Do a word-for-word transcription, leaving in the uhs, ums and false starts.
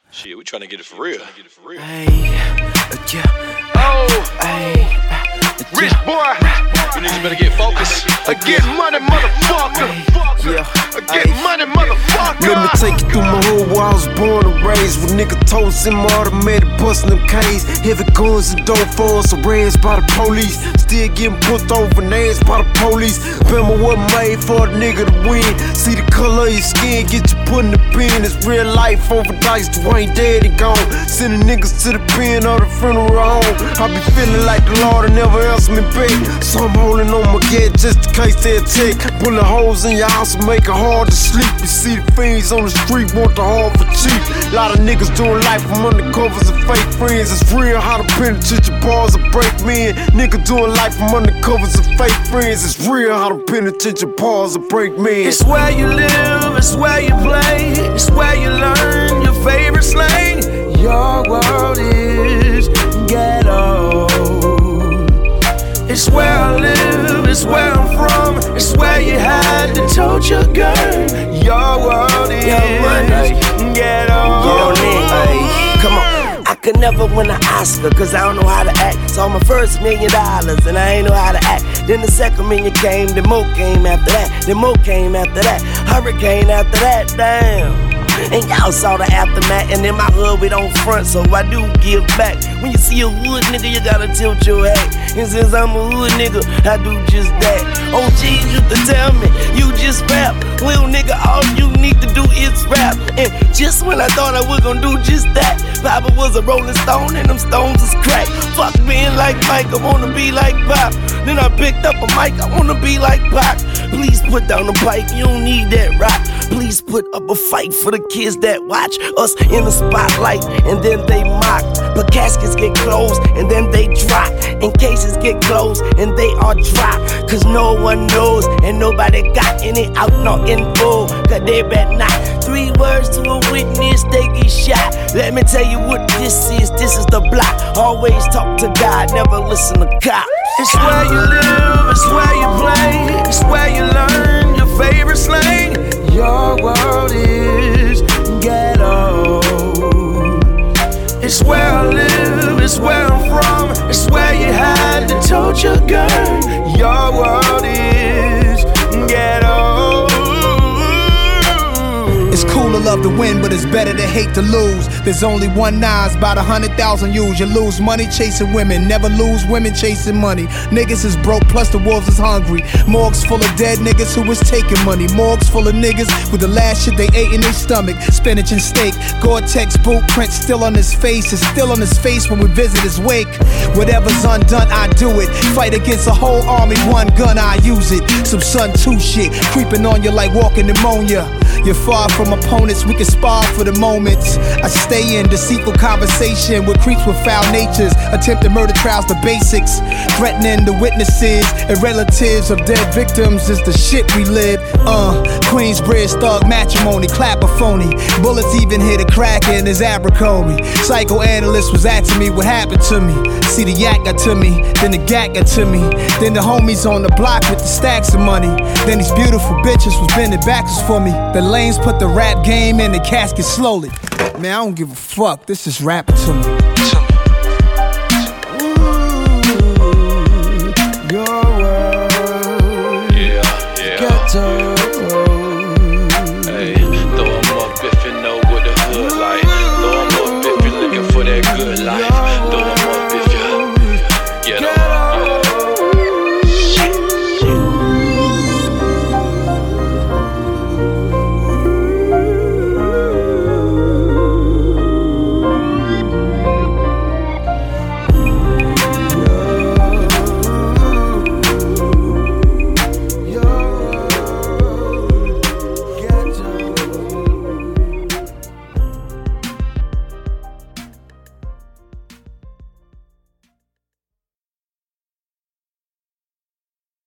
Shit, we trying to get it for real. Hey, yeah. Oh, hey, rich boy. You niggas better get focused. I get money, motherfucker. Yeah. I get money, motherfucker. Let me take you through my hood where I was born and raised. With nigga toes in my automated bustin' them K's. Heavy guns and dope phones arrested by the police. Still getting put over names by the police. Bama wasn't made for a nigga to win. See the color of your skin, get you put in the pen. It's real life over dice, Dwayne dead and gone. Sending niggas to the pen or the funeral home. I be feeling like the Lord will never answer me back. So I'm holding on my gate just in case they attack. Bullet holes in your house and make it hard to sleep. You see the fiends on the street want the hard for cheap. Lot of niggas doing life from undercovers and fake friends. It's real how the penitentiary bars will break men. Nigga doing life from undercovers and fake friends. It's real how the penitentiary bars will break men. It's where you live, it's where you play, it's where you learn your favorite slang. Your world is ghetto. It's where I live, it's where I'm from, it's where you had to told your girl. Your world is ghetto. Get on it, ay. Come on. I could never win an Oscar, cause I don't know how to act. So my first million dollars, and I ain't know how to act. Then the second million came, then more came after that. Then more came after that. Hurricane after that, damn. And y'all saw the aftermath, and in my hood we don't front, so I do give back. When you see a hood nigga, you gotta tilt your hat. And since I'm a hood nigga, I do just that. O Gs used to tell me, you just rap. Little nigga, all you need to do is rap. And just when I thought I was gonna do just that, Papa was a rolling stone and them stones was crack. Fuck being like Mike, I wanna be like Pop. Then I picked up a mic, I wanna be like Pac. Please put down the pipe, you don't need that rock. Please put up a fight for the kids that watch us in the spotlight, and then they mock. But caskets get closed, and then they drop. And cases get closed, and they are dropped. Cause no one knows, and nobody got any out, no info. Cause they bet not. Three words to a witness, they get shot. Let me tell you what this is, this is the block. Always talk to God, never listen to cops. It's where you live, it's where you play, it's where you learn your favorite slang. Your world is ghetto. It's where I live, it's where I'm from, it's where you had to told your girl. Your world is ghetto. It's cool to love to win, but it's better to hate to lose. There's only one Nas, about a hundred thousand U's. You lose money chasing women, never lose women chasing money. Niggas is broke, plus the wolves is hungry. Morgues full of dead niggas who was taking money. Morgues full of niggas with the last shit they ate in their stomach. Spinach and steak, Gore-Tex boot print still on his face. It's still on his face when we visit his wake. Whatever's undone, I do it. Fight against a whole army, one gun, I use it. Some Sun two shit, creeping on you like walking pneumonia. You're far from opponents, we can spar for the moments. I stay in deceitful conversation with creeps with foul natures. Attempted murder trials, the basics. Threatening the witnesses and relatives of dead victims is the shit we live. Uh, Queensbridge thug matrimony, clapper phony. Bullets even hit a crack in his Abercrombie. Psychoanalyst was asking me what happened to me. See the yak got to me, then the gat got to me. Then the homies on the block with the stacks of money. Then these beautiful bitches was bending backwards for me. The lanes put the rap game in the casket slowly. Man, I don't give a fuck, this is rapping to me. Ooh, you're